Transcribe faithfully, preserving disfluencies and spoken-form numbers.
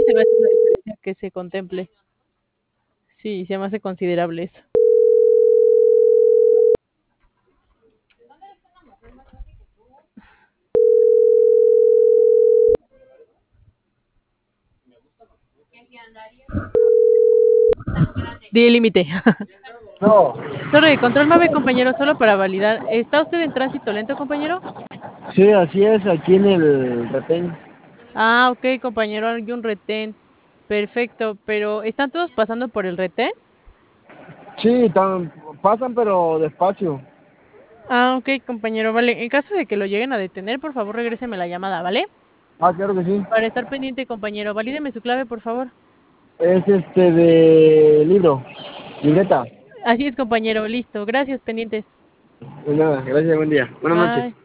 se me hace una diferencia que se contemple. Sí, se me hace considerable eso. Di el límite. No, Torre de control Mave, compañero, solo para validar. ¿Está usted en tránsito lento, compañero? sí, así es, aquí en el retén. Ah, ok, compañero, hay un retén. Perfecto, pero ¿están todos pasando por el retén? Sí, tan, pasan pero despacio. Ah, ok, compañero, vale. En caso de que lo lleguen a detener, por favor, regréseme la llamada, ¿vale? Ah, claro que sí. Para estar pendiente, compañero, valídeme su clave, por favor. Es este de libro, libreta. Así es, compañero, listo. Gracias, pendientes. De nada, gracias, buen día. Buenas noches. Bye.